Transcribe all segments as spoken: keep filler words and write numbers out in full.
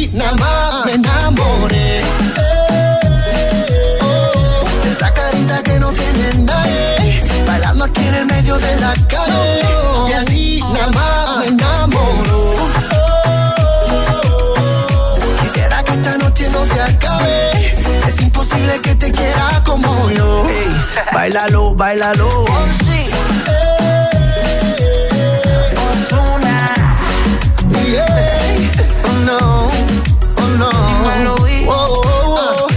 así nada más me enamoré. Oh, esa carita que no tiene nadie, bailando aquí en el medio de la calle. Y así nada más me enamoro. Quisiera que esta noche no se acabe. Es imposible que te quiera como yo. Hey, báilalo, báilalo. Oh, sí. Oh no, oh no. Oh, oh, oh.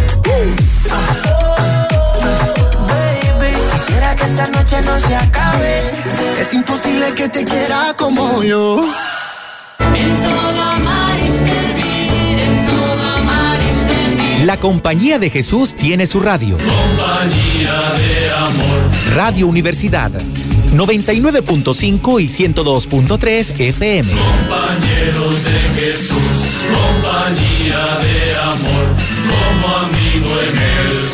Baby, quisiera que esta noche no se acabe. Es imposible que te quiera como yo. En todo amar y servir, en todo amar y servir. La Compañía de Jesús tiene su radio. Compañía de amor. Radio Universidad. noventa y nueve punto cinco y ciento dos punto tres F M. Compañeros de Jesús, compañía de amor, como amigo en el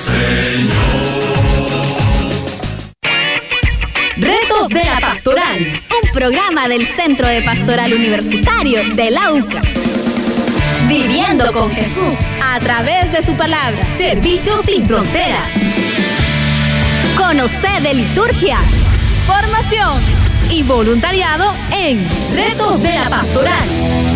Señor. Retos de la Pastoral, un programa del Centro de Pastoral Universitario de la U C A. Viviendo con Jesús a través de su palabra. Servicio sin fronteras. Conocer de liturgia, formación y voluntariado en Retos de la Pastoral.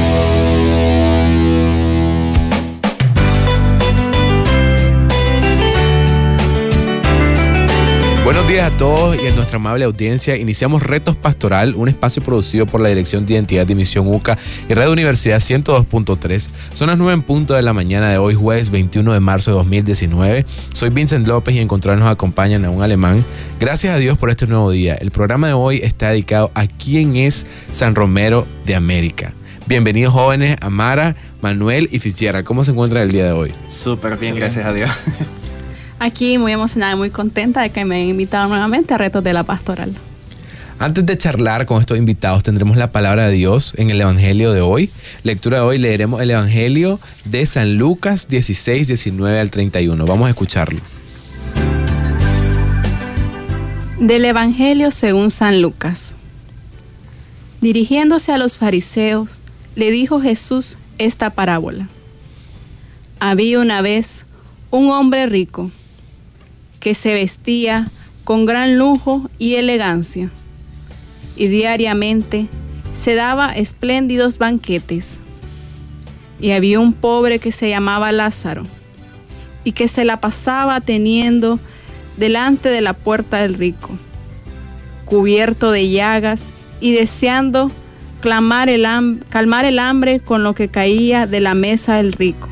Buenos días a todos y a nuestra amable audiencia. Iniciamos Retos Pastoral, un espacio producido por la Dirección de Identidad y Misión U C A y Radio Universidad ciento dos punto tres. Son las nueve en punto de la mañana de hoy, jueves veintiuno de marzo de dos mil diecinueve. Soy Vincent López y en control nos acompaña Naún Alemán. Gracias a Dios por este nuevo día. El programa de hoy está dedicado a quién es San Romero de América. Bienvenidos jóvenes, Amara, Manuel y Fitzgerald. ¿Cómo se encuentran el día de hoy? Súper bien, gracias a Dios. Aquí muy emocionada y muy contenta de que me hayan invitado nuevamente a Retos de la Pastoral. Antes de charlar con estos invitados, tendremos la palabra de Dios en el Evangelio de hoy. Lectura de hoy, leeremos el Evangelio de San Lucas dieciséis, diecinueve al treinta y uno. Vamos a escucharlo. Del Evangelio según San Lucas. Dirigiéndose a los fariseos, le dijo Jesús esta parábola. Había una vez un hombre rico que se vestía con gran lujo y elegancia, y diariamente se daba espléndidos banquetes. Y había un pobre que se llamaba Lázaro, y que se la pasaba teniendo delante de la puerta del rico, cubierto de llagas y deseando clamar el ham- calmar el hambre con lo que caía de la mesa del rico.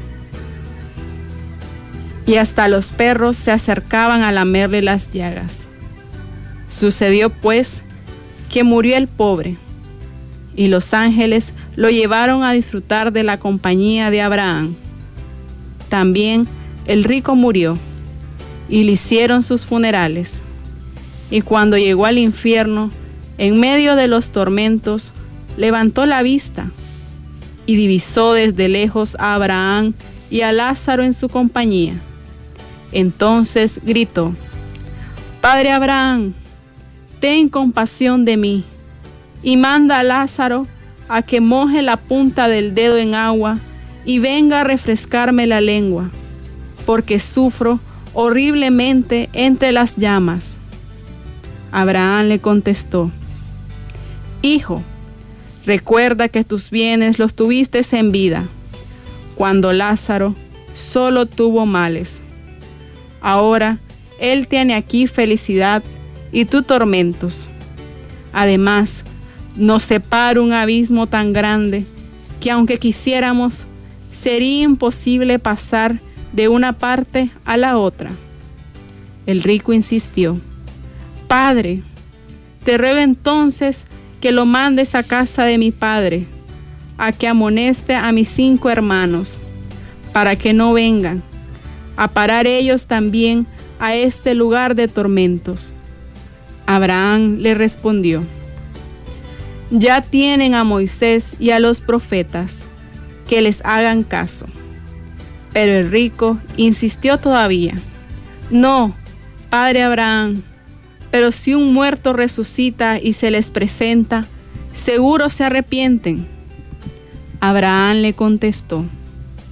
Y hasta los perros se acercaban a lamerle las llagas. Sucedió pues que murió el pobre, y los ángeles lo llevaron a disfrutar de la compañía de Abraham. También el rico murió, y le hicieron sus funerales. Y cuando llegó al infierno, en medio de los tormentos, levantó la vista, y divisó desde lejos a Abraham y a Lázaro en su compañía. Entonces gritó: Padre Abraham, ten compasión de mí, y manda a Lázaro a que moje la punta del dedo en agua y venga a refrescarme la lengua, porque sufro horriblemente entre las llamas. Abraham le contestó: Hijo, recuerda que tus bienes los tuviste en vida, cuando Lázaro solo tuvo males. Ahora él tiene aquí felicidad y tú tormentos. Además, nos separa un abismo tan grande que aunque quisiéramos, sería imposible pasar de una parte a la otra. El rico insistió: Padre, te ruego entonces que lo mandes a casa de mi padre, a que amoneste a mis cinco hermanos, para que no vengan a parar ellos también a este lugar de tormentos. Abraham le respondió: Ya tienen a Moisés y a los profetas, que les hagan caso. Pero el rico insistió todavía: No, padre Abraham, pero si un muerto resucita y se les presenta, seguro se arrepienten. Abraham le contestó: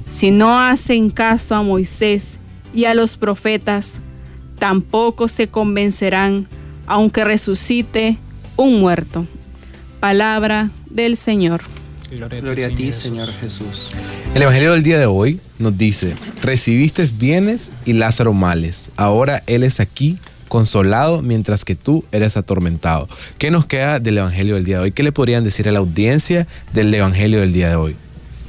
Si no hacen caso a Moisés y a los profetas, tampoco se convencerán, aunque resucite un muerto. Palabra del Señor. Gloria, Gloria a ti, Señor Jesús. El Evangelio del día de hoy nos dice: recibiste bienes y Lázaro males. Ahora él es aquí consolado mientras que tú eres atormentado. ¿Qué nos queda del Evangelio del día de hoy? ¿Qué le podrían decir a la audiencia del Evangelio del día de hoy?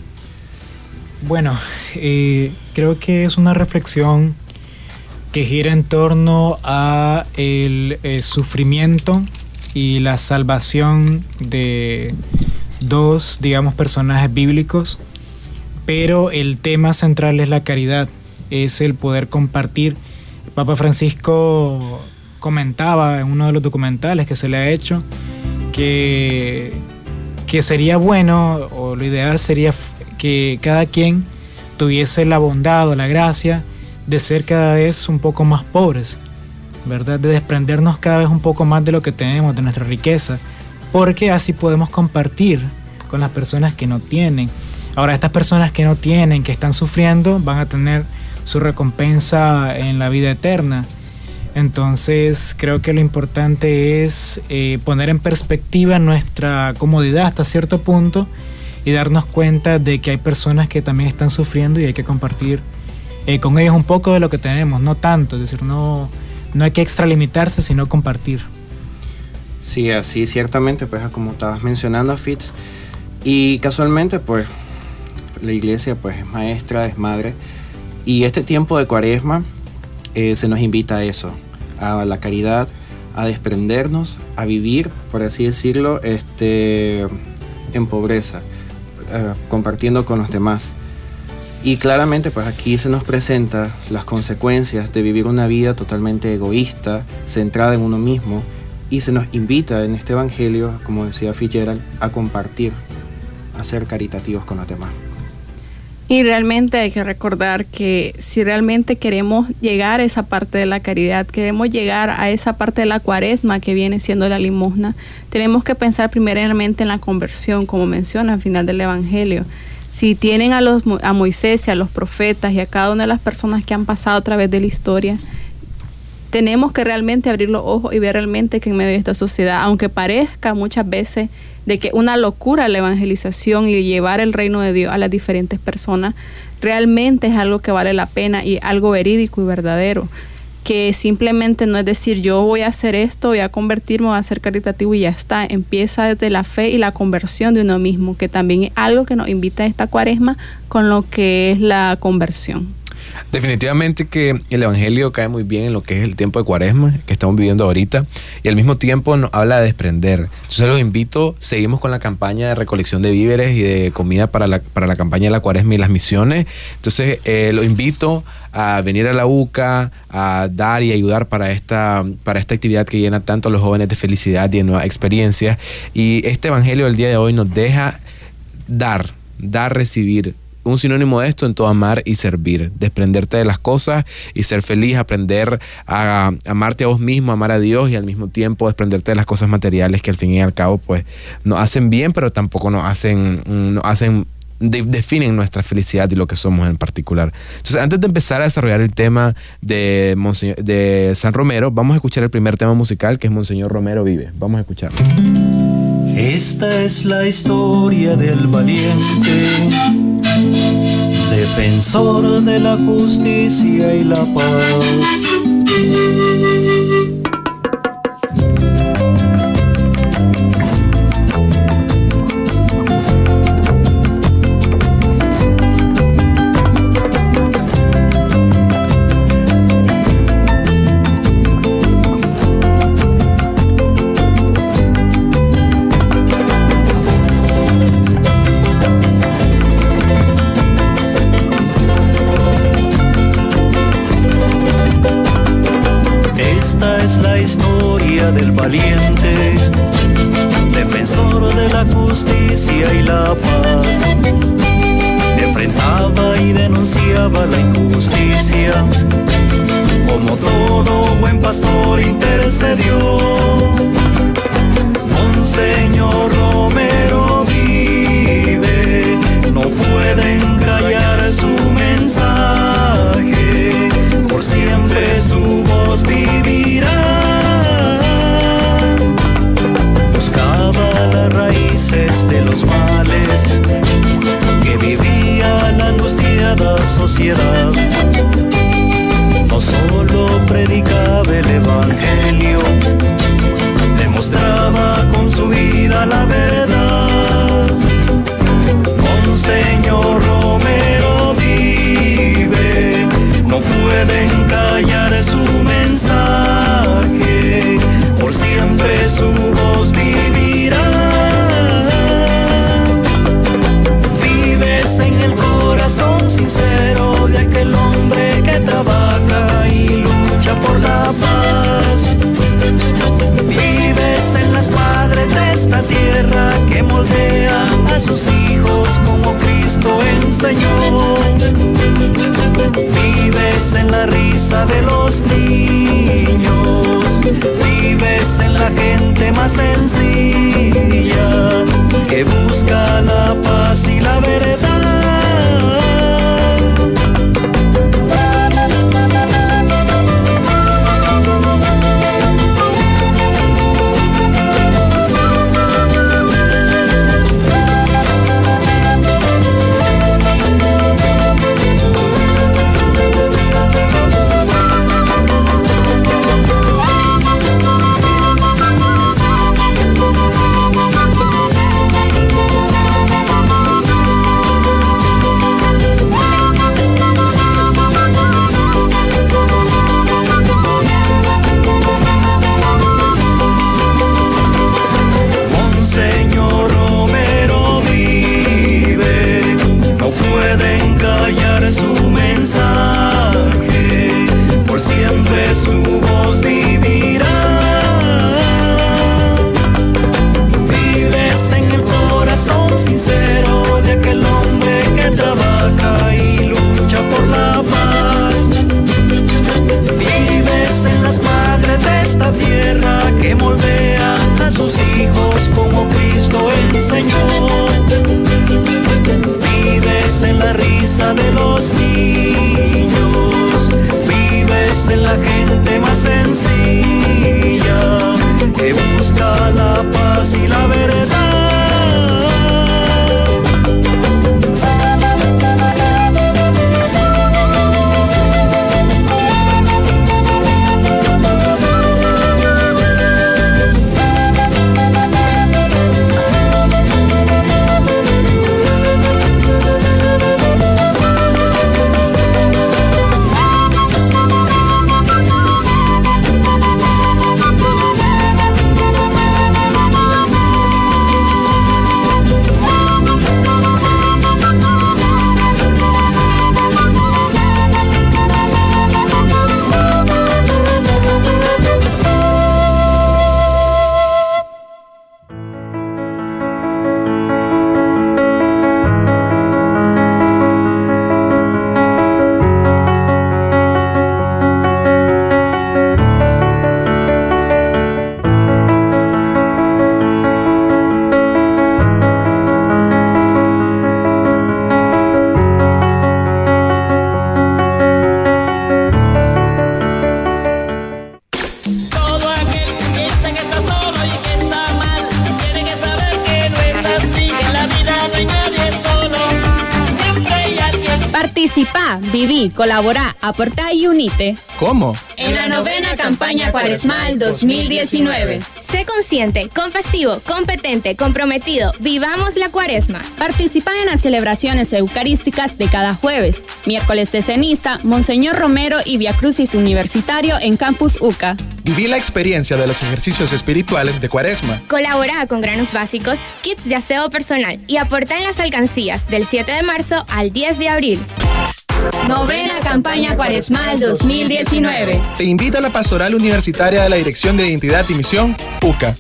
Bueno, eh, creo que es una reflexión que gira en torno a el, el sufrimiento y la salvación de dos, digamos, personajes bíblicos, pero el tema central es la caridad, es el poder compartir. El Papa Francisco comentaba en uno de los documentales que se le ha hecho que, que sería bueno, o lo ideal sería que cada quien tuviese la bondad o la gracia de ser cada vez un poco más pobres, ¿verdad? De desprendernos cada vez un poco más de lo que tenemos, de nuestra riqueza, porque así podemos compartir con las personas que no tienen. Ahora, estas personas que no tienen, que están sufriendo, van a tener su recompensa en la vida eterna. Entonces, creo que lo importante es eh, poner en perspectiva nuestra comodidad hasta cierto punto y darnos cuenta de que hay personas que también están sufriendo y hay que compartir eh, con ellos un poco de lo que tenemos, no tanto, es decir, no, no hay que extralimitarse, sino compartir. Sí, así ciertamente, pues como estabas mencionando, Fitz, y casualmente pues la iglesia pues es maestra, es madre, y este tiempo de Cuaresma eh, se nos invita a eso, a la caridad, a desprendernos, a vivir, por así decirlo, este, en pobreza, eh, compartiendo con los demás. Y claramente pues aquí se nos presenta las consecuencias de vivir una vida totalmente egoísta, centrada en uno mismo, y se nos invita en este evangelio, como decía Fitzgerald, a compartir, a ser caritativos con los demás. Y realmente hay que recordar que si realmente queremos llegar a esa parte de la caridad, queremos llegar a esa parte de la Cuaresma que viene siendo la limosna, tenemos que pensar primeramente en la conversión, como menciona al final del evangelio. Si tienen a, los, a Moisés y a los profetas y a cada una de las personas que han pasado a través de la historia, tenemos que realmente abrir los ojos y ver realmente que en medio de esta sociedad, aunque parezca muchas veces de que una locura la evangelización y llevar el reino de Dios a las diferentes personas, realmente es algo que vale la pena y algo verídico y verdadero, que simplemente no es decir yo voy a hacer esto, voy a convertirme, voy a ser caritativo y ya está. Empieza desde la fe y la conversión de uno mismo, que también es algo que nos invita a esta Cuaresma con lo que es la conversión. Definitivamente que el Evangelio cae muy bien en lo que es el tiempo de Cuaresma que estamos viviendo ahorita, y al mismo tiempo nos habla de desprender. Entonces los invito, seguimos con la campaña de recolección de víveres y de comida para la, para la campaña de la Cuaresma y las misiones. Entonces eh, los invito a venir a la U C A, a dar y ayudar para esta, para esta actividad que llena tanto a los jóvenes de felicidad y de nuevas experiencias. Y este Evangelio del día de hoy nos deja dar, dar, recibir. Un sinónimo de esto en todo amar y servir, desprenderte de las cosas y ser feliz, aprender a amarte a vos mismo, amar a Dios y al mismo tiempo desprenderte de las cosas materiales que al fin y al cabo pues nos hacen bien, pero tampoco nos hacen, nos hacen de, definen nuestra felicidad y lo que somos en particular. Entonces, antes de empezar a desarrollar el tema de, Monseñor, de San Romero, vamos a escuchar el primer tema musical, que es Monseñor Romero Vive. Vamos a escucharlo. Esta es la historia del valiente, defensor de la justicia y la paz. Del valiente, defensor de la justicia y la paz, enfrentaba y denunciaba la injusticia, como todo buen pastor intercedió. Monseñor Romero vive, no pueden callar su los males que vivía la angustiada sociedad. No solo predicaba el evangelio, demostraba con su vida la verdad. Monseñor Romero vive, no pueden callar su mensaje, por siempre su voz vivirá. Vives en el corazón sincero de aquel hombre que trabaja y lucha por la paz. Vives en las madres de esta tierra que moldean a sus hijos como Cristo enseñó. Vives en la risa de los niños, vives en la gente más sencilla que busca la paz y la verdad. De los niños, vives en la gente más sencilla que busca la paz y la verdad. Participa, viví, colabora, aporta y unite. ¿Cómo? En la novena campaña cuaresmal dos mil diecinueve. Sé consciente, confestivo, competente, comprometido. Vivamos la cuaresma. Participa en las celebraciones eucarísticas de cada jueves, miércoles de ceniza, Monseñor Romero y Via Crucis Universitario en Campus UCA. Viví la experiencia de los ejercicios espirituales de Cuaresma. Colabora con granos básicos, kits de aseo personal y aporta en las alcancías del siete de marzo al diez de abril. Novena campaña cuaresmal dos mil diecinueve. Te invita la Pastoral Universitaria de la Dirección de Identidad y Misión, UCA.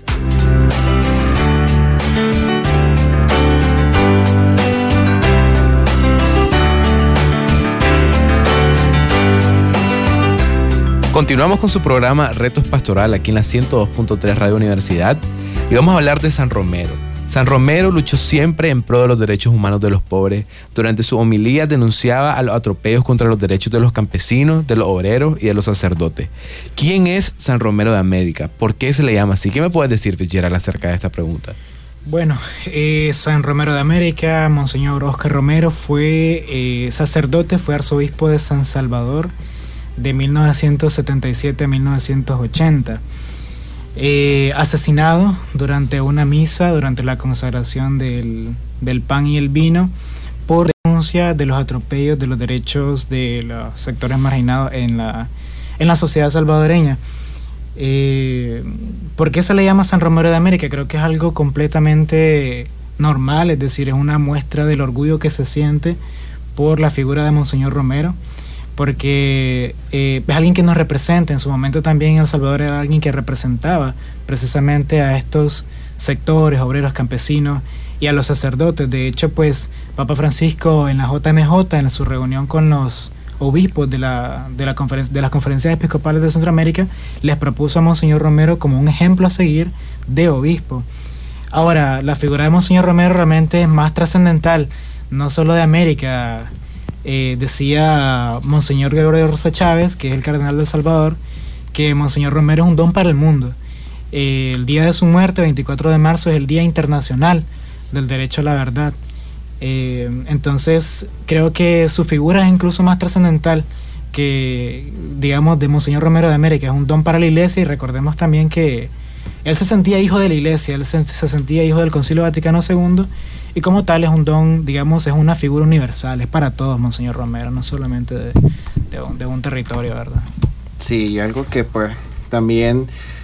Continuamos con su programa Retos Pastoral aquí en la ciento dos punto tres Radio Universidad y vamos a hablar de San Romero. San Romero luchó siempre en pro de los derechos humanos de los pobres. Durante su homilía denunciaba a los atropellos contra los derechos de los campesinos, de los obreros y de los sacerdotes. ¿Quién es San Romero de América? ¿Por qué se le llama así? ¿Qué me puedes decir, Fitzgerald, acerca de esta pregunta? Bueno, eh, San Romero de América, Monseñor Oscar Romero, fue eh, sacerdote, fue arzobispo de San Salvador de mil novecientos setenta y siete a mil novecientos ochenta. Eh, asesinado durante una misa, durante la consagración del, del pan y el vino, por denuncia de los atropellos de los derechos de los sectores marginados en la, en la sociedad salvadoreña. Eh, ¿Por qué se le llama San Romero de América? Creo que es algo completamente normal, es decir, es una muestra del orgullo que se siente por la figura de Monseñor Romero, porque eh, es alguien que nos representa. En su momento también El Salvador era alguien que representaba precisamente a estos sectores, obreros, campesinos y a los sacerdotes. De hecho, pues Papa Francisco en la J M J, en su reunión con los obispos de la, de la conferencia, de las conferencias episcopales de Centroamérica, les propuso a Monseñor Romero como un ejemplo a seguir de obispo. Ahora, la figura de Monseñor Romero realmente es más trascendental, no solo de América. Eh, decía Monseñor Gregorio Rosa Chávez, que es el cardenal de El Salvador, que Monseñor Romero es un don para el mundo. Eh, el día de su muerte, veinticuatro de marzo, es el Día Internacional del Derecho a la Verdad. Eh, entonces creo que su figura es incluso más trascendental que, digamos, de Monseñor Romero de América. Es un don para la Iglesia, y recordemos también que él se sentía hijo de la Iglesia, él se, se sentía hijo del Concilio Vaticano segundo, y como tal es un don, digamos, es una figura universal, es para todos Monseñor Romero, no solamente de, de, un, de un territorio, ¿verdad? Sí, y algo que pues también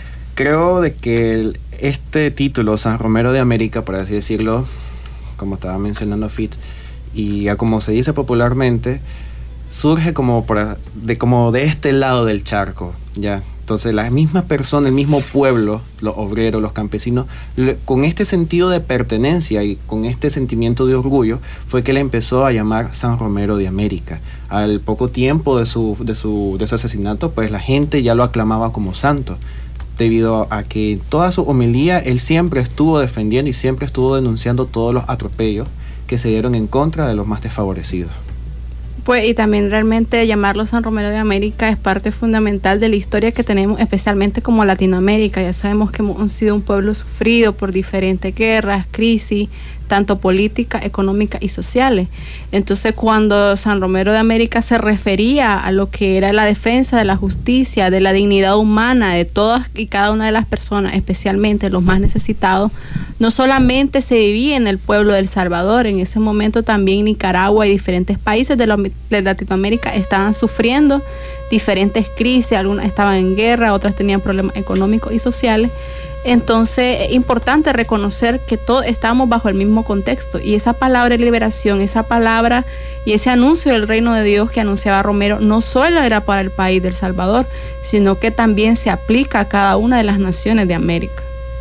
creo de que el, este título, San Romero de América, por así decirlo, como estaba mencionando Fitz, y ya como se dice popularmente, surge como, por, de, como de este lado del charco, ¿ya? Entonces la misma persona, el mismo pueblo, los obreros, los campesinos, le, con este sentido de pertenencia y con este sentimiento de orgullo, fue que le empezó a llamar San Romero de América. Al poco tiempo de su, de su, de su asesinato, pues la gente ya lo aclamaba como santo, debido a que en toda su homilía él siempre estuvo defendiendo y siempre estuvo denunciando todos los atropellos que se dieron en contra de los más desfavorecidos. Pues, y también realmente llamarlo San Romero de América es parte fundamental de la historia que tenemos, especialmente como Latinoamérica. Ya sabemos que hemos sido un pueblo sufrido por diferentes guerras, crisis, tanto políticas, económicas y sociales. Entonces, cuando San Romero de América se refería a lo que era la defensa de la justicia, de la dignidad humana de todas y cada una de las personas, especialmente los más necesitados, no solamente se vivía en el pueblo de El Salvador, en ese momento también Nicaragua y diferentes países de, la, de Latinoamérica estaban sufriendo diferentes crisis, algunas estaban en guerra, otras tenían problemas económicos y sociales. Entonces es importante reconocer que todos estamos bajo el mismo contexto, y esa palabra de liberación, esa palabra y ese anuncio del reino de Dios que anunciaba Romero no solo era para el país de El Salvador, sino que también se aplica a cada una de las naciones de América.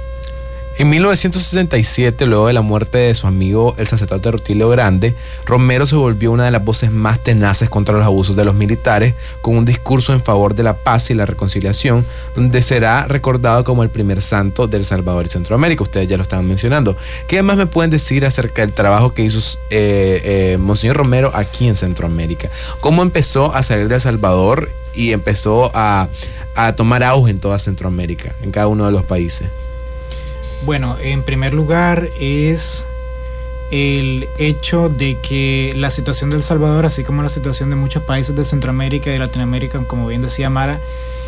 En mil novecientos sesenta y siete, luego de la muerte de su amigo el sacerdote Rutilio Grande, Romero se volvió una de las voces más tenaces contra los abusos de los militares, con un discurso en favor de la paz y la reconciliación, donde será recordado como el primer santo de El Salvador y Centroamérica. Ustedes ya lo estaban mencionando. ¿Qué más me pueden decir acerca del trabajo que hizo eh, eh, Monseñor Romero aquí en Centroamérica? ¿Cómo empezó a salir de El Salvador y empezó a, a tomar auge en toda Centroamérica, en cada uno de los países? Bueno, en primer lugar es el hecho de que la situación de El Salvador, así como la situación de muchos países de Centroamérica y de Latinoamérica, como bien decía Mara,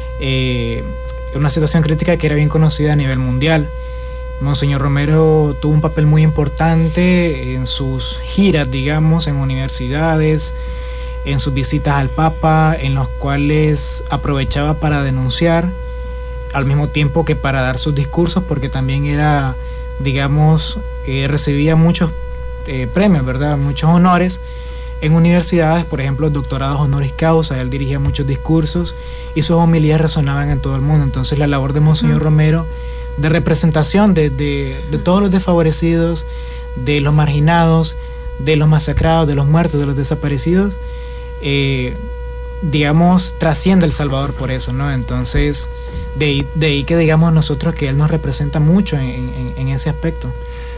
eh, es una situación crítica que era bien conocida a nivel mundial. Monseñor Romero tuvo un papel muy importante en sus giras, digamos, en universidades, en sus visitas al Papa, en los cuales aprovechaba para denunciar, al mismo tiempo que para dar sus discursos, porque también era, digamos, eh, recibía muchos eh, premios, ¿verdad? Muchos honores en universidades, por ejemplo, doctorados honoris causa. Él dirigía muchos discursos y sus homilías resonaban en todo el mundo. Entonces la labor de Monseñor Romero de representación de, de, de todos los desfavorecidos, de los marginados, de los masacrados, de los muertos, de los desaparecidos, eh, digamos, trasciende El Salvador por eso, ¿no? Entonces, de ahí, de ahí que digamos nosotros que él nos representa mucho en, en, en ese aspecto.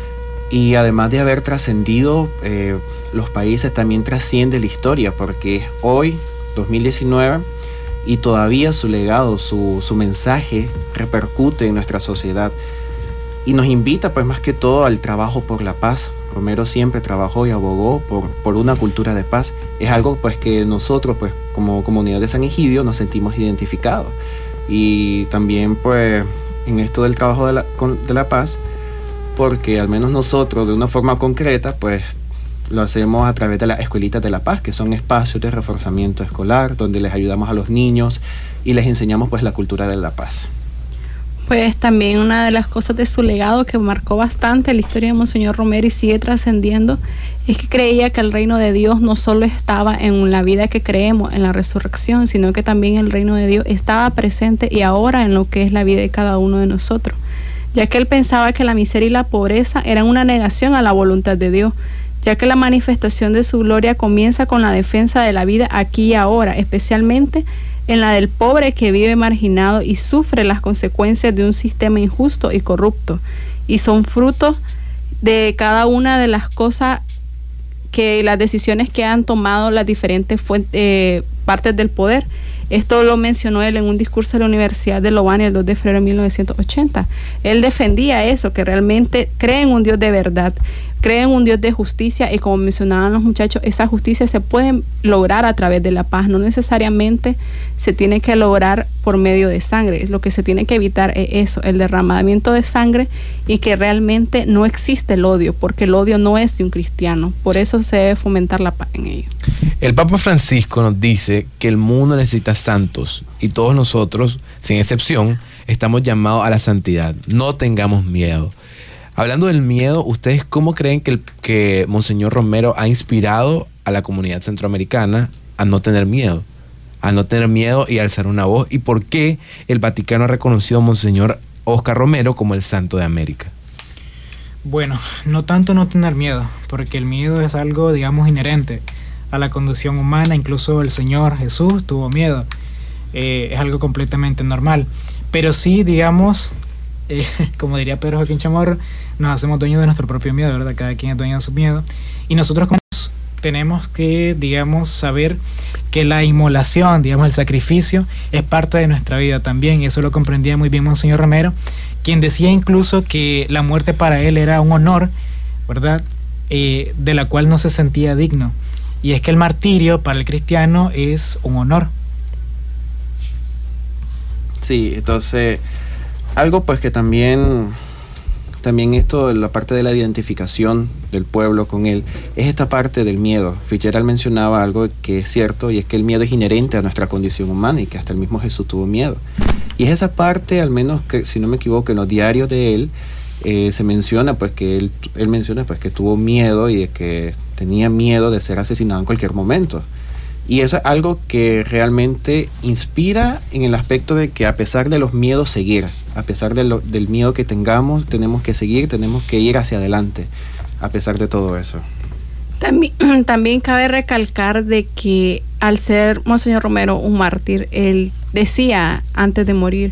Y además de haber trascendido eh, los países, también trasciende la historia, porque hoy, dos mil diecinueve, y todavía su legado, su, su mensaje repercute en nuestra sociedad. y nos invita pues más que todo al trabajo por la paz. Romero siempre trabajó y abogó por, por una cultura de paz. Es algo pues que nosotros pues como comunidad de San Egidio nos sentimos identificados. Y también pues en esto del trabajo de la, con, de la paz, porque al menos nosotros de una forma concreta pues lo hacemos a través de las escuelitas de la paz, que son espacios de reforzamiento escolar donde les ayudamos a los niños y les enseñamos pues la cultura de la paz. Pues también una de las cosas de su legado que marcó bastante la historia de Monseñor Romero y sigue trascendiendo es que creía que el reino de Dios no solo estaba en la vida que creemos, en la resurrección, sino que también el reino de Dios estaba presente y ahora en lo que es la vida de cada uno de nosotros, ya que él pensaba que la miseria y la pobreza eran una negación a la voluntad de Dios, ya que la manifestación de su gloria comienza con la defensa de la vida aquí y ahora, especialmente en la del pobre que vive marginado y sufre las consecuencias de un sistema injusto y corrupto, y son frutos de cada una de las cosas que las decisiones que han tomado las diferentes fuentes, eh, partes del poder. Esto lo mencionó él en un discurso de la Universidad de Lobani el dos de febrero de mil novecientos ochenta. Él defendía eso, que realmente cree en un Dios de verdad, cree en un Dios de justicia, y como mencionaban los muchachos, esa justicia se puede lograr a través de la paz, no necesariamente se tiene que lograr por medio de sangre. Lo que se tiene que evitar es eso, el derramamiento de sangre, y que realmente no existe el odio, porque el odio no es de un cristiano. Por eso se debe fomentar la paz en ellos. El Papa Francisco nos dice que el mundo necesita santos y todos nosotros, sin excepción, estamos llamados a la santidad. No tengamos miedo. Hablando del miedo, ¿ustedes cómo creen que, el, que Monseñor Romero ha inspirado a la comunidad centroamericana a no tener miedo? A no tener miedo y alzar una voz. ¿Y por qué el Vaticano ha reconocido a Monseñor Oscar Romero como el Santo de América? Bueno, no tanto no tener miedo, porque el miedo es algo, digamos, inherente a la condición humana. Incluso el Señor Jesús tuvo miedo. Eh, es algo completamente normal. Pero sí, digamos, eh, como diría Pedro Joaquín Chamorro, nos hacemos dueños de nuestro propio miedo, ¿verdad? Cada quien es dueño de su miedo. Y nosotros como tenemos que, digamos, saber que la inmolación, digamos, el sacrificio es parte de nuestra vida también. Y eso lo comprendía muy bien Monseñor Romero, quien decía incluso que la muerte para él era un honor, ¿verdad? Eh, de la cual no se sentía digno. Y es que el martirio para el cristiano es un honor. Sí, entonces, algo pues que también, también esto, la parte de la identificación del pueblo con él, es esta parte del miedo. Fitzgerald mencionaba algo que es cierto, y es que el miedo es inherente a nuestra condición humana, y que hasta el mismo Jesús tuvo miedo. Y es esa parte, al menos que, si no me equivoco, en los diarios de él, eh, se menciona pues que él, él menciona pues que tuvo miedo y de que tenía miedo de ser asesinado en cualquier momento. Y eso es algo que realmente inspira en el aspecto de que a pesar de los miedos seguir, a pesar de lo, del miedo que tengamos, tenemos que seguir, tenemos que ir hacia adelante, a pesar de todo eso. También, también cabe recalcar de que al ser Monseñor Romero un mártir, él decía antes de morir,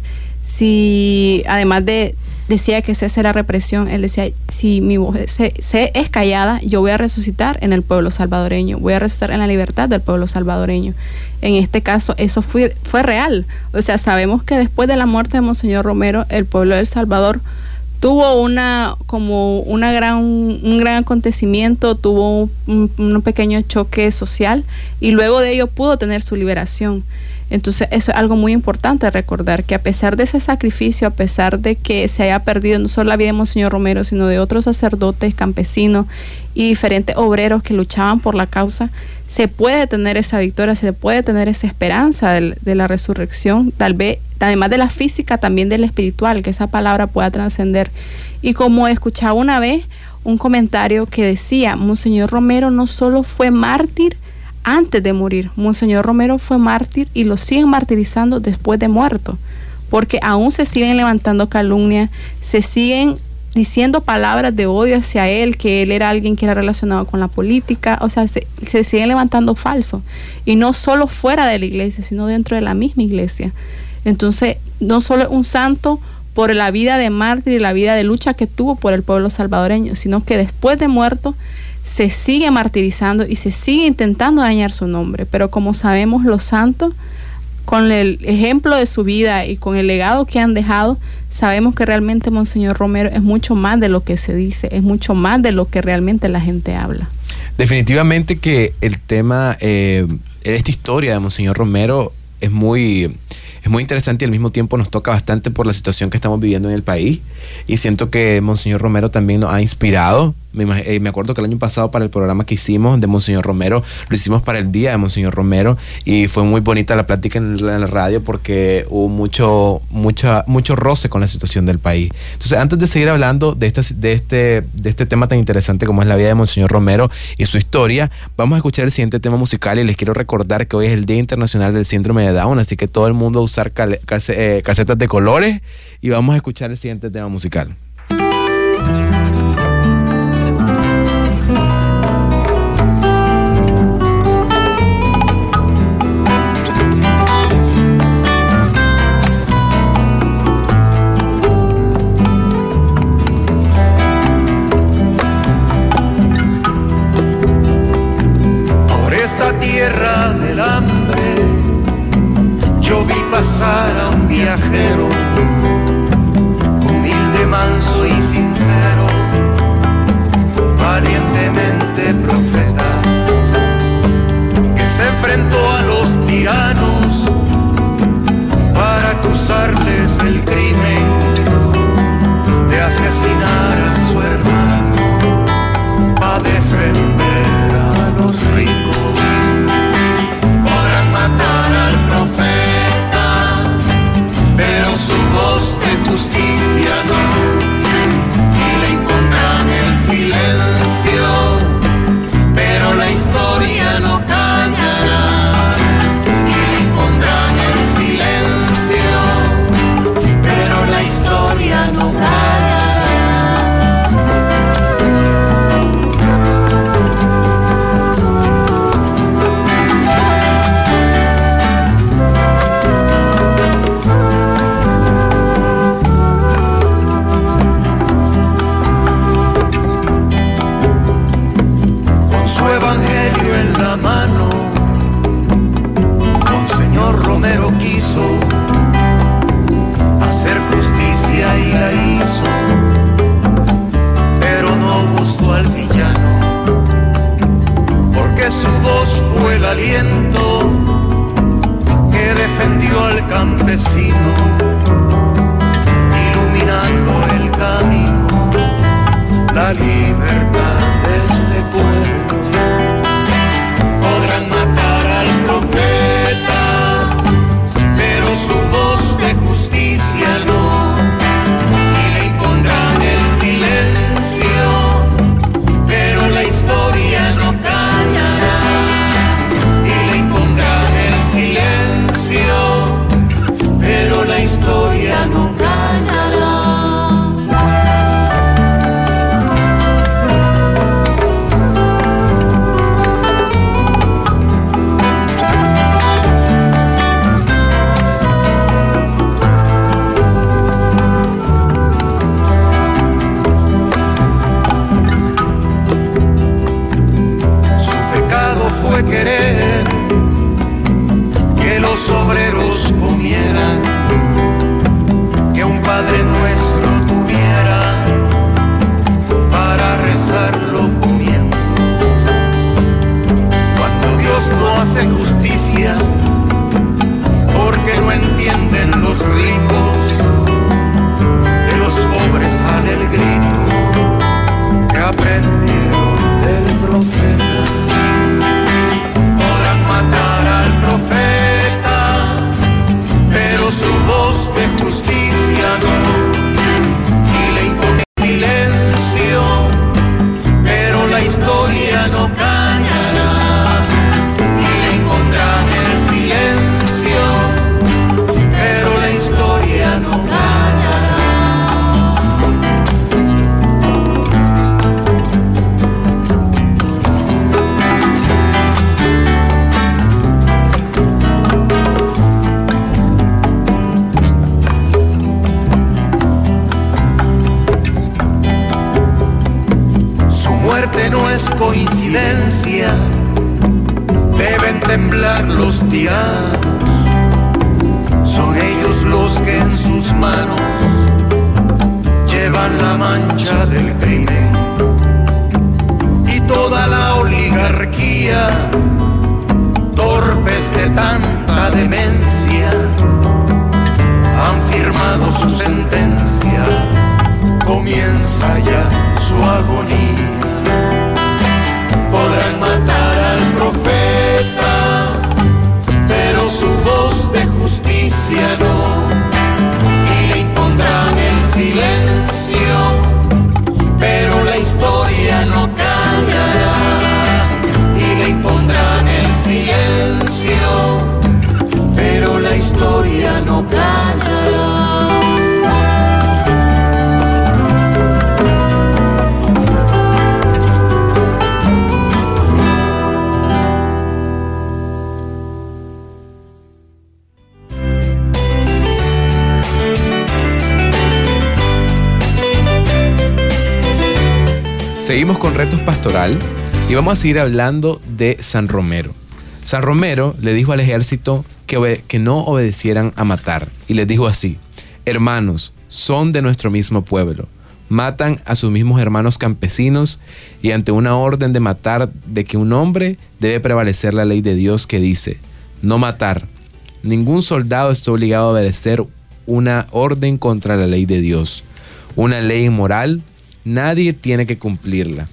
si además de decía que cese la represión, él decía, si mi voz se, se es callada, yo voy a resucitar en el pueblo salvadoreño, voy a resucitar en la libertad del pueblo salvadoreño. En este caso, eso fue, fue real. O sea, sabemos que después de la muerte de Monseñor Romero, el pueblo de El Salvador tuvo una, como una gran, un gran acontecimiento, tuvo un, un pequeño choque social, y luego de ello pudo tener su liberación. Entonces eso es algo muy importante recordar, que a pesar de ese sacrificio, a pesar de que se haya perdido no solo la vida de Monseñor Romero, sino de otros sacerdotes, campesinos y diferentes obreros que luchaban por la causa, se puede tener esa victoria, se puede tener esa esperanza de, de la resurrección, tal vez, además de la física, también de la espiritual, que esa palabra pueda trascender. Y como escuchaba una vez un comentario que decía, Monseñor Romero no solo fue mártir antes de morir, Monseñor Romero fue mártir y lo siguen martirizando después de muerto, porque aún se siguen levantando calumnias, se siguen diciendo palabras de odio hacia él, que él era alguien que era relacionado con la política, o sea, se, se siguen levantando falsos, y no solo fuera de la iglesia, sino dentro de la misma iglesia. Entonces, no solo es un santo por la vida de mártir y la vida de lucha que tuvo por el pueblo salvadoreño, sino que después de muerto se sigue martirizando y se sigue intentando dañar su nombre. Pero como sabemos, los santos con el ejemplo de su vida y con el legado que han dejado, sabemos que realmente Monseñor Romero es mucho más de lo que se dice, es mucho más de lo que realmente la gente habla. Definitivamente que el tema, eh, esta historia de Monseñor Romero es muy... Es muy interesante y al mismo tiempo nos toca bastante por la situación que estamos viviendo en el país, y siento que Monseñor Romero también nos ha inspirado. Me, eh, me acuerdo que el año pasado, para el programa que hicimos de Monseñor Romero, lo hicimos para el día de Monseñor Romero, y fue muy bonita la plática en la, en la radio porque hubo mucho, mucha, mucho roce con la situación del país. Entonces, antes de seguir hablando de este, de, este, de este tema tan interesante como es la vida de Monseñor Romero y su historia, vamos a escuchar el siguiente tema musical, y les quiero recordar que hoy es el Día Internacional del Síndrome de Down, así que todo el mundo usar cal, calce, eh, calcetas de colores, y vamos a escuchar el siguiente tema musical. Tierra del hambre, yo vi pasar a un viajero, humilde, manso y sincero, valientemente profeta, que se enfrentó a los tiranos para acusarles el crimen de asesinar a su hermano, a defender a los ricos. Matar al profeta, pero su voz de justicia no, y le impondrán el silencio, pero la historia no callará, y le impondrán el silencio, pero la historia no callará. Evangelio en la mano, Monseñor Romero quiso hacer justicia y la hizo, pero no gustó al villano, porque su voz fue el aliento que defendió al campesino, iluminando el camino, la libertad de este pueblo. Podrán matar al profeta, pero su voz de justicia no, y le impondrán el silencio, pero la historia no callará, y le impondrán el silencio, pero la historia no callará. Querer que los obreros comieran, que un Padre Nuestro tuviera para rezarlo comiendo. Cuando Dios no hace justicia, porque no entienden los ricos, de los pobres sale el grito que aprendieron del profeta. Matar al profeta, pero su voz de justicia no, y le impone silencio, pero la historia no callará, y le impondrán el silencio, pero la historia no callará. No es coincidencia, deben temblar los tiranos, que en sus manos llevan la mancha del crimen, y toda la oligarquía, torpes de tanta demencia, han firmado su sentencia, comienza ya su agonía. Podrán matar al profeta, pero su voz de justicia no, y le impondrán el silencio, pero la historia no callará, y le impondrán el silencio, pero la historia no callará. Seguimos con Retos Pastoral y vamos a seguir hablando de San Romero. San Romero le dijo al ejército que, obede- que no obedecieran a matar, y les dijo así: hermanos, son de nuestro mismo pueblo, matan a sus mismos hermanos campesinos, y ante una orden de matar de que un hombre, debe prevalecer la ley de Dios que dice: no matar. Ningún soldado está obligado a obedecer una orden contra la ley de Dios, una ley inmoral. Nadie tiene que cumplirla.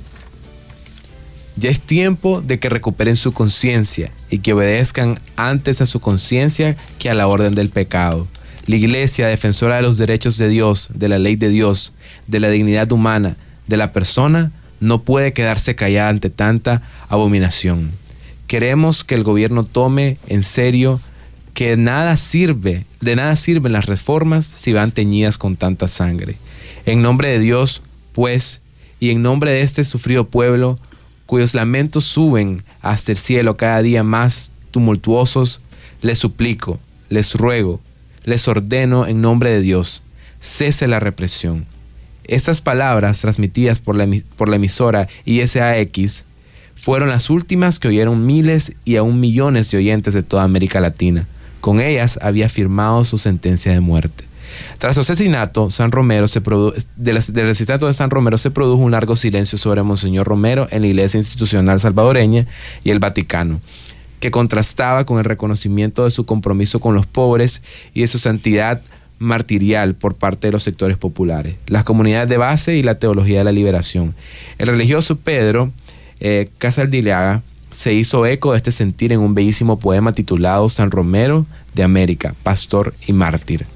Ya es tiempo de que recuperen su conciencia y que obedezcan antes a su conciencia que a la orden del pecado. La Iglesia, defensora de los derechos de Dios, de la ley de Dios, de la dignidad humana, de la persona, no puede quedarse callada ante tanta abominación. Queremos que el gobierno tome en serio que nada sirve, de nada sirven las reformas si van teñidas con tanta sangre. En nombre de Dios, pues, y en nombre de este sufrido pueblo, cuyos lamentos suben hasta el cielo cada día más tumultuosos, les suplico, les ruego, les ordeno en nombre de Dios, cese la represión. Estas palabras, transmitidas por la, por la emisora I S A X, fueron las últimas que oyeron miles y aún millones de oyentes de toda América Latina. Con ellas había firmado su sentencia de muerte. Tras su asesinato, San Romero se produ- del, del asesinato de San Romero se produjo un largo silencio sobre Monseñor Romero en la Iglesia Institucional Salvadoreña y el Vaticano, que contrastaba con el reconocimiento de su compromiso con los pobres y de su santidad martirial por parte de los sectores populares, las comunidades de base y la teología de la liberación. El religioso Pedro eh, Casaldilaga se hizo eco de este sentir en un bellísimo poema titulado San Romero de América, pastor y mártir.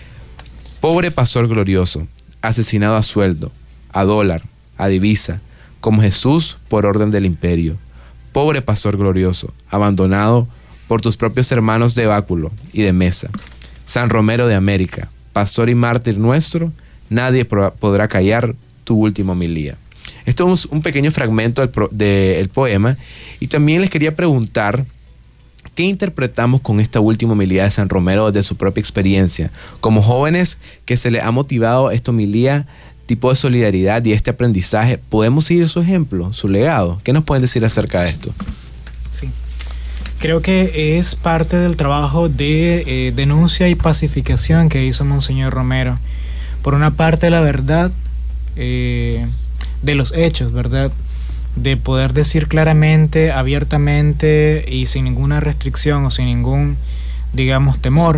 Pobre pastor glorioso, asesinado a sueldo, a dólar, a divisa, como Jesús por orden del imperio. Pobre pastor glorioso, abandonado por tus propios hermanos de báculo y de mesa. San Romero de América, pastor y mártir nuestro, nadie pro- podrá callar tu última homilía. Esto es un pequeño fragmento del, pro- del poema, y también les quería preguntar ¿qué interpretamos con esta última homilía de San Romero desde su propia experiencia? Como jóvenes que se les ha motivado esta homilía, tipo de solidaridad y este aprendizaje, ¿podemos seguir su ejemplo, su legado? ¿Qué nos pueden decir acerca de esto? Sí. Creo que es parte del trabajo de eh, denuncia y pacificación que hizo Monseñor Romero. Por una parte, la verdad eh, de los hechos, ¿verdad? De poder decir claramente, abiertamente y sin ninguna restricción o sin ningún, digamos, temor,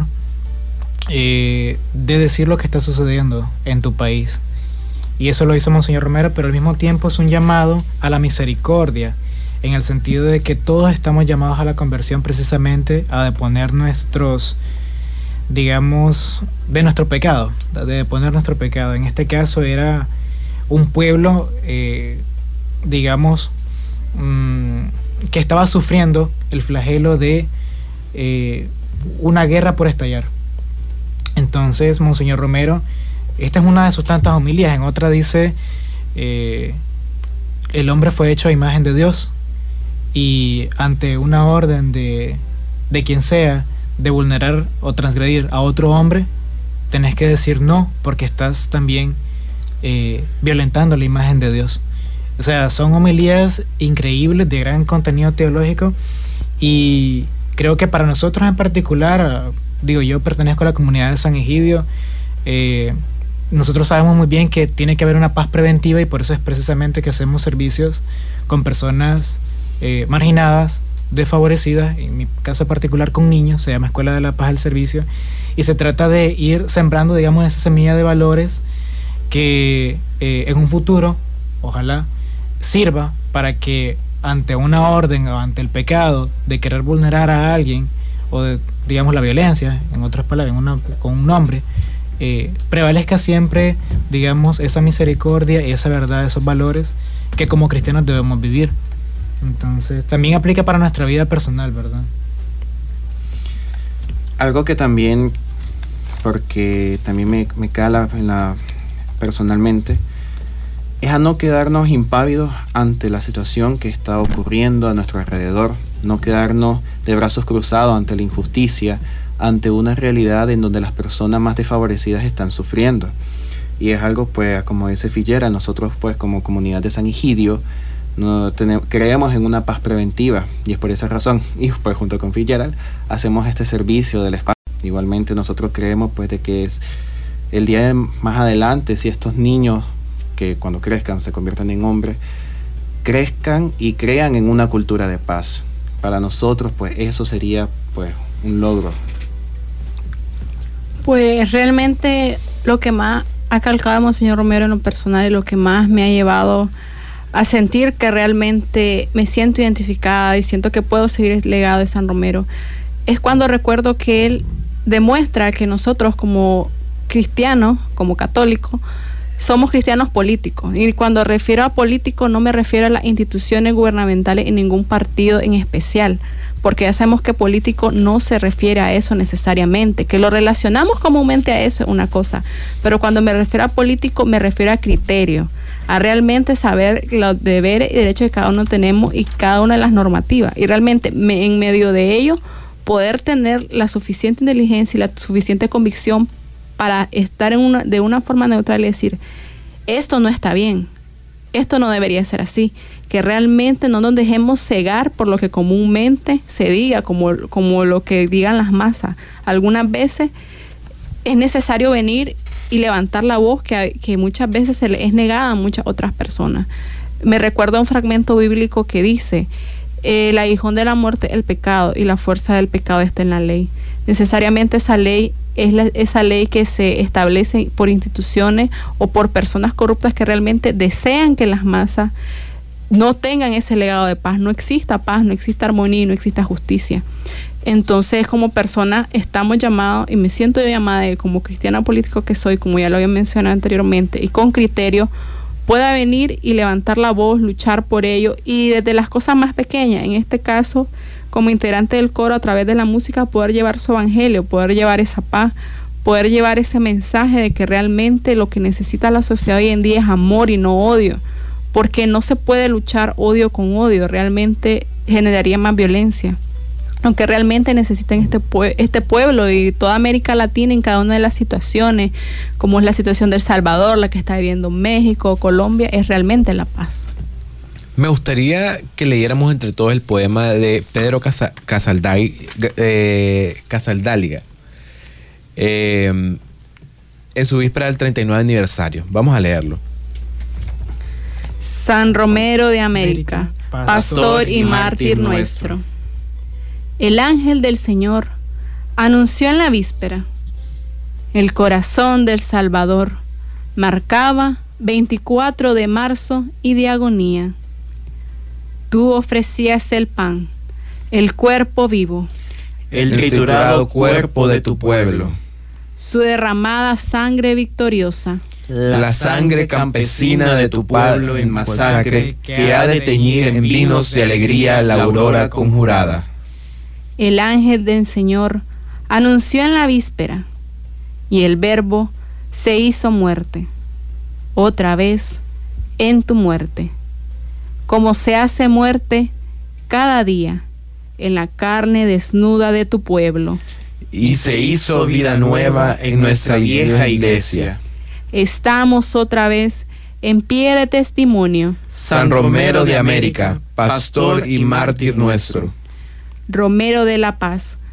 eh, de decir lo que está sucediendo en tu país. Y eso lo hizo Monseñor Romero, pero al mismo tiempo es un llamado a la misericordia, en el sentido de que todos estamos llamados a la conversión, precisamente a deponer nuestros, digamos, de nuestro pecado, de deponer nuestro pecado. En este caso era un pueblo eh, digamos, mmm, que estaba sufriendo el flagelo de eh, una guerra por estallar. Entonces, Monseñor Romero, esta es una de sus tantas homilías. En otra dice, eh, el hombre fue hecho a imagen de Dios, y ante una orden de, de quien sea de vulnerar o transgredir a otro hombre, tenés que decir no, porque estás también eh, violentando la imagen de Dios. O sea, son homilías increíbles de gran contenido teológico, y creo que para nosotros en particular, digo, yo pertenezco a la comunidad de San Egidio. Eh, nosotros sabemos muy bien que tiene que haber una paz preventiva, y por eso es precisamente que hacemos servicios con personas eh, marginadas, desfavorecidas, en mi caso particular con niños. Se llama Escuela de la Paz al Servicio, y se trata de ir sembrando, digamos, esa semilla de valores que eh, en un futuro, ojalá, sirva para que ante una orden o ante el pecado de querer vulnerar a alguien, o de, digamos, la violencia, en otras palabras, en una, con un nombre, eh, prevalezca siempre, digamos, esa misericordia y esa verdad, esos valores que como cristianos debemos vivir. Entonces, también aplica para nuestra vida personal, ¿verdad? Algo que también, porque también me, me cala en la, personalmente, es a no quedarnos impávidos ante la situación que está ocurriendo a nuestro alrededor, no quedarnos de brazos cruzados ante la injusticia, ante una realidad en donde las personas más desfavorecidas están sufriendo. Y es algo, pues, como dice Figuera, nosotros, pues, como comunidad de San Egidio, no tenemos, creemos en una paz preventiva, y es por esa razón, y pues junto con Fitzgerald, hacemos este servicio de la escuela. Igualmente nosotros creemos, pues, de que es el día de más adelante, si estos niños que cuando crezcan se conviertan en hombres, crezcan y crean en una cultura de paz. Para nosotros, pues, eso sería, pues, un logro. Pues realmente lo que más ha calcado Monseñor Romero en lo personal, y lo que más me ha llevado a sentir que realmente me siento identificada y siento que puedo seguir el legado de San Romero, es cuando recuerdo que él demuestra que nosotros como cristianos, como católicos, somos cristianos políticos. Y cuando refiero a político no me refiero a las instituciones gubernamentales en ningún partido en especial, porque ya sabemos que político no se refiere a eso necesariamente, que lo relacionamos comúnmente a eso es una cosa, pero cuando me refiero a político me refiero a criterio, a realmente saber los deberes y derechos que cada uno tenemos y cada una de las normativas, y realmente me, en medio de ello poder tener la suficiente inteligencia y la suficiente convicción para estar en una, de una forma neutral y decir, esto no está bien, esto no debería ser así, que realmente no nos dejemos cegar por lo que comúnmente se diga, como, como lo que digan las masas. Algunas veces es necesario venir y levantar la voz que, que muchas veces se le es negada a muchas otras personas. Me recuerda un fragmento bíblico que dice, el aguijón de la muerte es el pecado, y la fuerza del pecado está en la ley. Necesariamente esa ley es la, esa ley que se establece por instituciones o por personas corruptas que realmente desean que las masas no tengan ese legado de paz, no exista paz, no exista armonía y no exista justicia. Entonces, como persona estamos llamados, y me siento yo llamada y como cristiana político que soy, como ya lo había mencionado anteriormente, y con criterio, pueda venir y levantar la voz, luchar por ello, y desde las cosas más pequeñas, en este caso, como integrante del coro, a través de la música, poder llevar su evangelio, poder llevar esa paz, poder llevar ese mensaje de que realmente lo que necesita la sociedad hoy en día es amor y no odio, porque no se puede luchar odio con odio, realmente generaría más violencia. Lo que realmente necesitan este, pue- este pueblo y toda América Latina en cada una de las situaciones, como es la situación de El Salvador, la que está viviendo México, Colombia, es realmente la paz. Me gustaría que leyéramos entre todos el poema de Pedro Casa, Casalday, eh, Casaldáliga eh, en su víspera del treinta y nueve aniversario. Vamos a leerlo. San Romero de América, pastor y mártir nuestro. El ángel del Señor anunció en la víspera, el corazón del Salvador marcaba veinticuatro de marzo y de agonía. Tú ofrecías el pan, el cuerpo vivo, el triturado cuerpo de tu pueblo, su derramada sangre victoriosa, la sangre campesina de tu pueblo en masacre que ha de teñir en vinos de alegría la aurora conjurada. El ángel del Señor anunció en la víspera, y el Verbo se hizo muerte, otra vez en tu muerte, como se hace muerte cada día en la carne desnuda de tu pueblo. Y se hizo vida nueva en nuestra vieja iglesia. Estamos otra vez en pie de testimonio. San Romero de América, pastor y mártir nuestro. Romero de la Paz,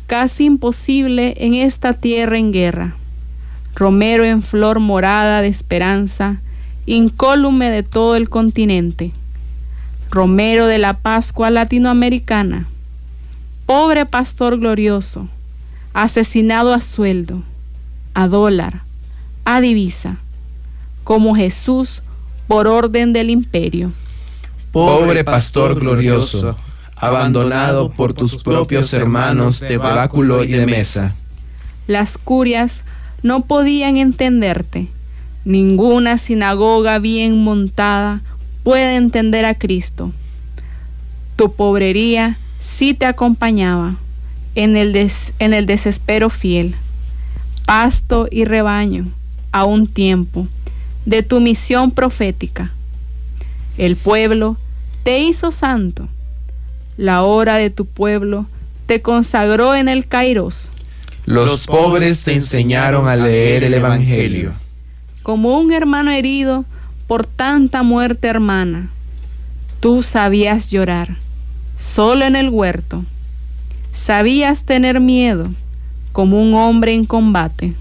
casi imposible en esta tierra en guerra. Romero en flor morada de esperanza, incólume de todo el continente. Romero de la Pascua latinoamericana. Pobre pastor glorioso, asesinado a sueldo, a dólar, a divisa, como Jesús por orden del imperio. Pobre pastor glorioso, abandonado por tus propios hermanos de báculo y de mesa. Las curias no podían entenderte. Ninguna sinagoga bien montada puede entender a Cristo. Tu pobrería sí te acompañaba en el, des, en el desespero fiel, pasto y rebaño a un tiempo de tu misión profética. El pueblo te hizo santo. La hora de tu pueblo te consagró en el Kairos. Los pobres te enseñaron a leer el Evangelio. Como un hermano herido por tanta muerte hermana, tú sabías llorar, solo en el huerto. Sabías tener miedo, como un hombre en combate.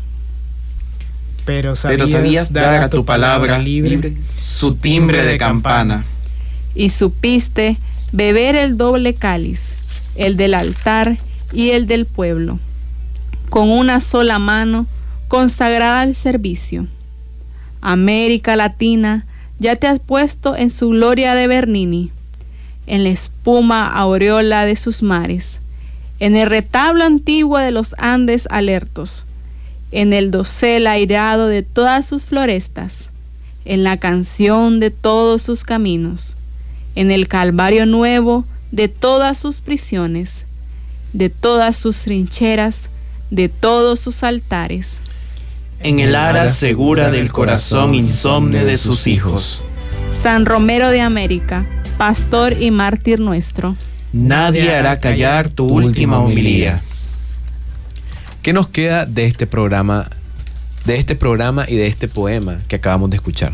Pero sabías, Pero sabías dar a tu palabra libre su timbre de campana. Y supiste beber el doble cáliz, el del altar y el del pueblo, con una sola mano consagrada al servicio. América Latina ya te has puesto en su gloria de Bernini, en la espuma aureola de sus mares, en el retablo antiguo de los Andes alertos, en el dosel airado de todas sus florestas, en la canción de todos sus caminos, en el calvario nuevo de todas sus prisiones, de todas sus trincheras, de todos sus altares. En el ara segura del corazón insomne de sus hijos. San Romero de América, pastor y mártir nuestro. Nadie hará callar tu última homilía. ¿Qué nos queda de este programa, de este programa y de este poema que acabamos de escuchar?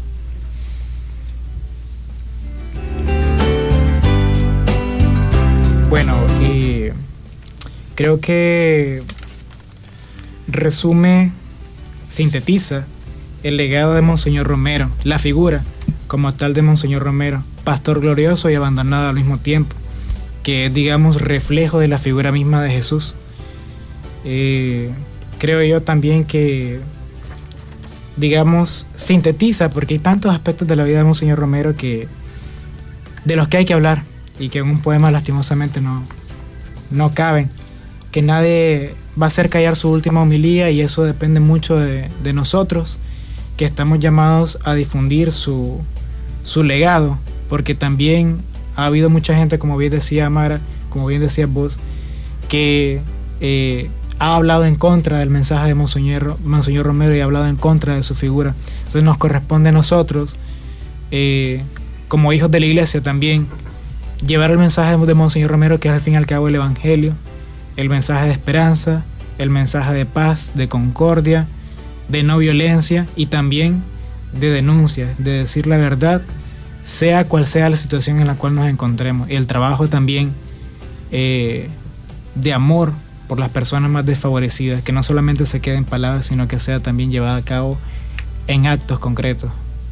Bueno, eh, creo que resume, sintetiza el legado de Monseñor Romero, la figura como tal de Monseñor Romero, pastor glorioso y abandonado al mismo tiempo, que es, digamos, reflejo de la figura misma de Jesús. Eh, creo yo también que, digamos, sintetiza, porque hay tantos aspectos de la vida de Monseñor Romero que, de los que hay que hablar y que en un poema lastimosamente no, no caben, que nadie va a hacer callar su última homilía, y eso depende mucho de, de nosotros, que estamos llamados a difundir su, su legado, porque también ha habido mucha gente, como bien decía Mara, como bien decías vos, que eh, ha hablado en contra del mensaje de Monseñor, Monseñor Romero y ha hablado en contra de su figura. Entonces nos corresponde a nosotros, eh, como hijos de la iglesia también, llevar el mensaje de Monseñor Romero, que es al fin y al cabo el Evangelio, el mensaje de esperanza, el mensaje de paz, de concordia, de no violencia y también de denuncia, de decir la verdad, sea cual sea la situación en la cual nos encontremos. Y el trabajo también eh, de amor por las personas más desfavorecidas, que no solamente se quede en palabras, sino que sea también llevada a cabo en actos concretos.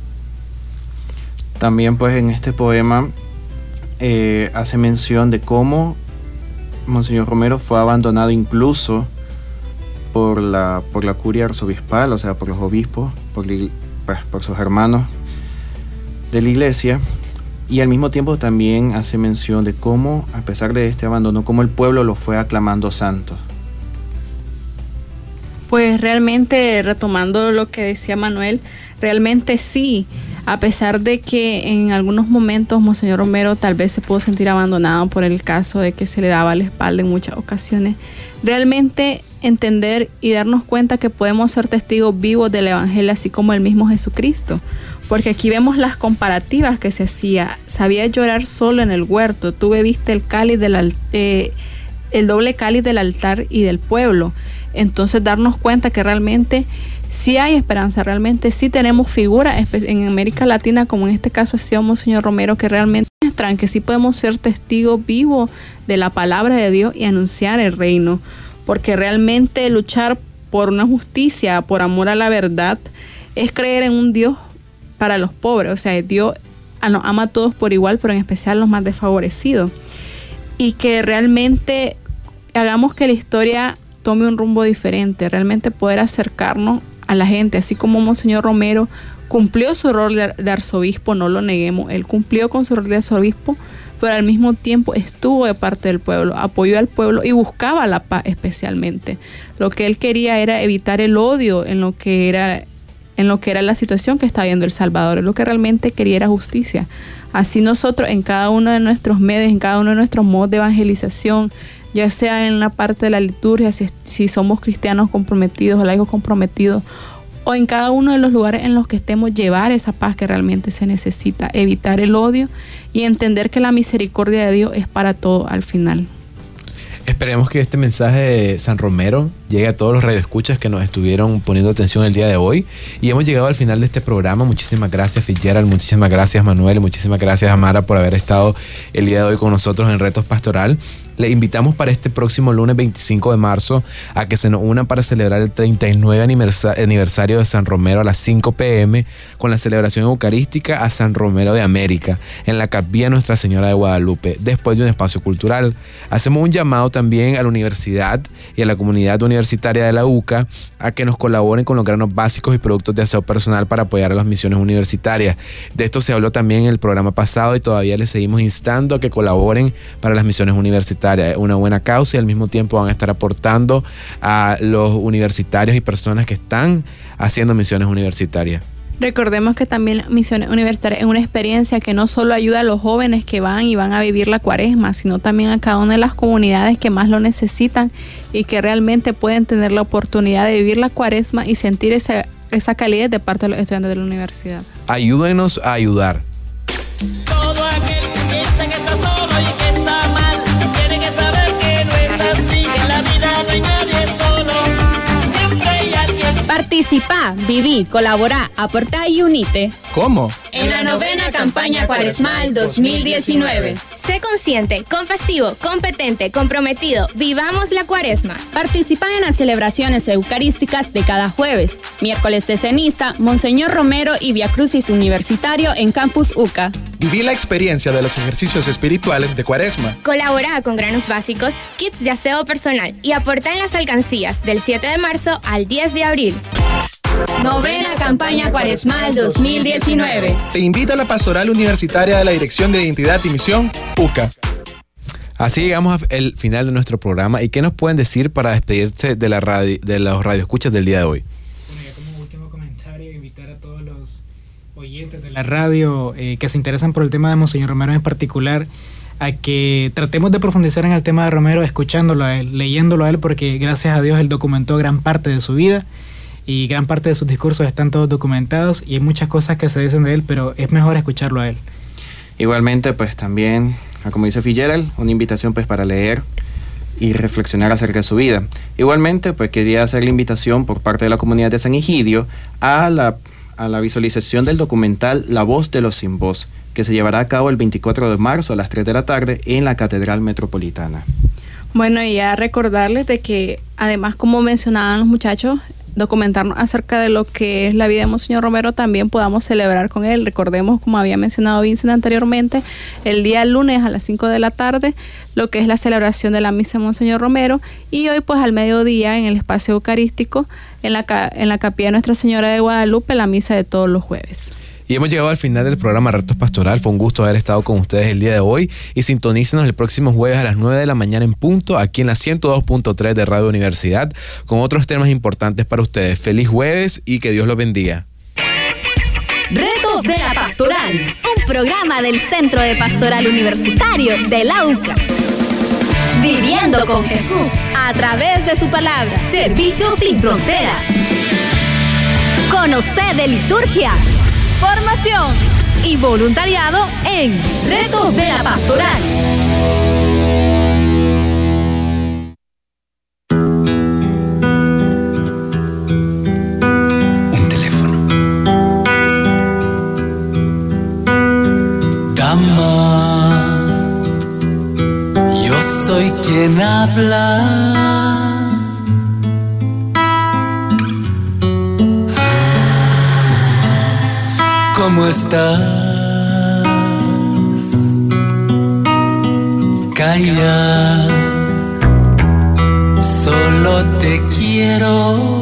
También pues en este poema eh, hace mención de cómo Monseñor Romero fue abandonado incluso por la, por la curia arzobispal, o sea, por los obispos, por, la, pues, por sus hermanos de la iglesia, y al mismo tiempo también hace mención de cómo, a pesar de este abandono, cómo el pueblo lo fue aclamando santo. Pues realmente, retomando lo que decía Manuel, realmente sí, a pesar de que en algunos momentos Monseñor Romero tal vez se pudo sentir abandonado por el caso de que se le daba la espalda en muchas ocasiones, realmente entender y darnos cuenta que podemos ser testigos vivos del Evangelio, así como el mismo Jesucristo, porque aquí vemos las comparativas que se hacía. Sabía llorar solo en el huerto, tú bebiste el cáliz del, eh, el doble cáliz del altar y del pueblo. Entonces darnos cuenta que realmente sí hay esperanza, realmente sí tenemos figuras en América Latina, como en este caso ha sido Monseñor Romero, que realmente muestran que sí podemos ser testigos vivos de la palabra de Dios y anunciar el reino, porque realmente luchar por una justicia, por amor a la verdad, es creer en un Dios para los pobres. O sea, Dios nos ama a todos por igual, pero en especial a los más desfavorecidos. Y que realmente hagamos que la historia tome un rumbo diferente, realmente poder acercarnos a la gente, así como Monseñor Romero cumplió su rol de, de arzobispo, no lo neguemos, él cumplió con su rol de arzobispo, pero al mismo tiempo estuvo de parte del pueblo, apoyó al pueblo y buscaba la paz especialmente. Lo que él quería era evitar el odio en lo que era, en lo que era la situación que estaba viendo El Salvador, lo que realmente quería era justicia. Así nosotros en cada uno de nuestros medios, en cada uno de nuestros modos de evangelización, ya sea en la parte de la liturgia, si, si somos cristianos comprometidos o laicos comprometidos, o en cada uno de los lugares en los que estemos, llevar esa paz que realmente se necesita, evitar el odio y entender que la misericordia de Dios es para todo al final. Esperemos que este mensaje de San Romero llegue a todos los radioescuchas que nos estuvieron poniendo atención el día de hoy. Y hemos llegado al final de este programa. Muchísimas gracias, Fitzgerald. Muchísimas gracias, Manuel. Muchísimas gracias, Amara, por haber estado el día de hoy con nosotros en Retos Pastoral. Le invitamos para este próximo lunes veinticinco de marzo a que se nos unan para celebrar el treinta y nueve aniversario de San Romero a las cinco pe eme con la celebración eucarística a San Romero de América en la Capilla Nuestra Señora de Guadalupe, después de un espacio cultural. Hacemos un llamado también a la universidad y a la comunidad universitaria de la U C A a que nos colaboren con los granos básicos y productos de aseo personal para apoyar a las misiones universitarias. De esto se habló también en el programa pasado y todavía les seguimos instando a que colaboren para las misiones universitarias. Es una buena causa y al mismo tiempo van a estar aportando a los universitarios y personas que están haciendo misiones universitarias. Recordemos que también Misiones Universitarias es una experiencia que no solo ayuda a los jóvenes que van y van a vivir la cuaresma, sino también a cada una de las comunidades que más lo necesitan y que realmente pueden tener la oportunidad de vivir la cuaresma y sentir esa, esa calidez de parte de los estudiantes de la universidad. Ayúdenos a ayudar. Todo aquel que piensa que está solo y que está mal, tiene que saber que no es así, que en la vida no hay nadie solo, siempre hay alguien. Participa, viví, colabora, aporta y unite. ¿Cómo? En la novena campaña cuaresmal dos mil diecinueve. Sé consciente, compasivo, competente, comprometido. Vivamos la cuaresma. Participa en las celebraciones eucarísticas de cada jueves, miércoles de ceniza, Monseñor Romero y Via Crucis Universitario en Campus U C A. Viví la experiencia de los ejercicios espirituales de cuaresma. Colabora con granos básicos, kits de aseo personal y aporta en las alcancías del siete de marzo al diez de abril. Novena campaña cuaresmal dos mil diecinueve. Te invita a la Pastoral Universitaria de la Dirección de Identidad y Misión, U C A. Así llegamos al final de nuestro programa. ¿Y qué nos pueden decir para despedirse de, la radio, de los radioescuchas del día de hoy? Bueno, ya como último comentario, invitar a todos los oyentes de la radio eh, que se interesan por el tema de Monseñor Romero en particular, a que tratemos de profundizar en el tema de Romero, escuchándolo a él, leyéndolo a él, porque gracias a Dios él documentó gran parte de su vida y gran parte de sus discursos están todos documentados y hay muchas cosas que se dicen de él, pero es mejor escucharlo a él. Igualmente, pues también, como dice Fitzgerald, una invitación pues para leer y reflexionar acerca de su vida. Igualmente, pues quería hacer la invitación por parte de la comunidad de San Egidio a la, a la visualización del documental La Voz de los Sin Voz, que se llevará a cabo el veinticuatro de marzo a las tres de la tarde en la Catedral Metropolitana. Bueno, y ya recordarles de que, además, como mencionaban los muchachos, documentarnos acerca de lo que es la vida de Monseñor Romero, también podamos celebrar con él. Recordemos, como había mencionado Vincent anteriormente, el día lunes a las cinco de la tarde, lo que es la celebración de la misa de Monseñor Romero, y hoy pues al mediodía en el espacio eucarístico, en la, en la capilla de Nuestra Señora de Guadalupe, la misa de todos los jueves. Y hemos llegado al final del programa Retos Pastoral. Fue un gusto haber estado con ustedes el día de hoy. Y sintonícenos el próximo jueves a las nueve de la mañana en punto, aquí en la ciento dos punto tres de Radio Universidad, con otros temas importantes para ustedes. Feliz jueves y que Dios los bendiga. Retos de la Pastoral, un programa del Centro de Pastoral Universitario de la U C A. Viviendo con Jesús a través de su palabra. Servicio sin fronteras. Conoce de liturgia, formación y voluntariado en Retos de la Pastoral. hablar. ¿Cómo estás? Calla, solo te quiero